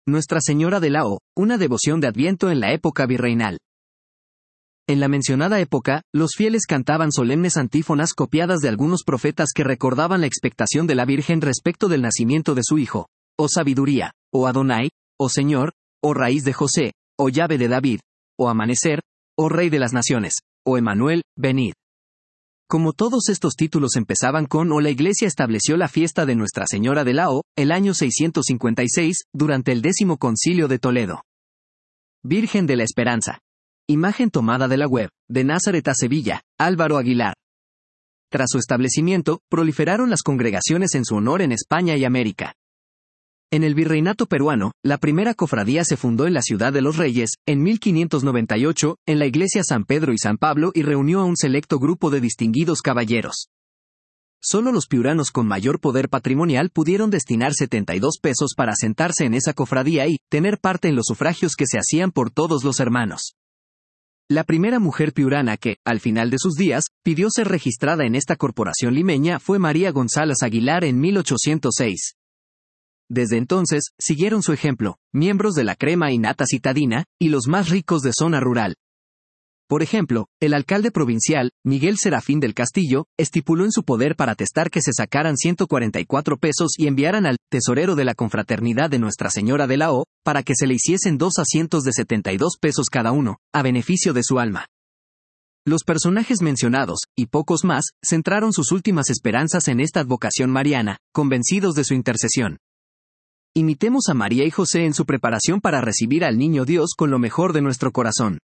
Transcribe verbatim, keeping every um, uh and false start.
Nuestra Señora de la O, una devoción de Adviento en la época virreinal. En la mencionada época, los fieles cantaban solemnes antífonas copiadas de algunos profetas que recordaban la expectación de la Virgen respecto del nacimiento de su hijo. Oh sabiduría, oh Adonai, oh Señor, oh raíz de José, oh llave de David, oh amanecer, oh Rey de las naciones, oh Emmanuel, venid. Como todos estos títulos empezaban con o, la Iglesia estableció la fiesta de Nuestra Señora de la O, el año seiscientos cincuenta y seis, durante el décimo concilio de Toledo. Virgen de la Esperanza. Imagen tomada de la web, de Nazaret a Sevilla, Álvaro Aguilar. Tras su establecimiento, proliferaron las congregaciones en su honor en España y América. En el virreinato peruano, la primera cofradía se fundó en la Ciudad de los Reyes, en mil quinientos noventa y ocho, en la iglesia San Pedro y San Pablo y reunió a un selecto grupo de distinguidos caballeros. Solo los piuranos con mayor poder patrimonial pudieron destinar setenta y dos pesos para sentarse en esa cofradía y tener parte en los sufragios que se hacían por todos los hermanos. La primera mujer piurana que, al final de sus días, pidió ser registrada en esta corporación limeña fue María González Aguilar en mil ochocientos seis. Desde entonces, siguieron su ejemplo, miembros de la crema y nata citadina, y los más ricos de zona rural. Por ejemplo, el alcalde provincial, Miguel Serafín del Castillo, estipuló en su poder para atestar que se sacaran ciento cuarenta y cuatro pesos y enviaran al tesorero de la confraternidad de Nuestra Señora de la O, para que se le hiciesen dos asientos de setenta y dos pesos cada uno, a beneficio de su alma. Los personajes mencionados, y pocos más, centraron sus últimas esperanzas en esta advocación mariana, convencidos de su intercesión. Imitemos a María y José en su preparación para recibir al Niño Dios con lo mejor de nuestro corazón.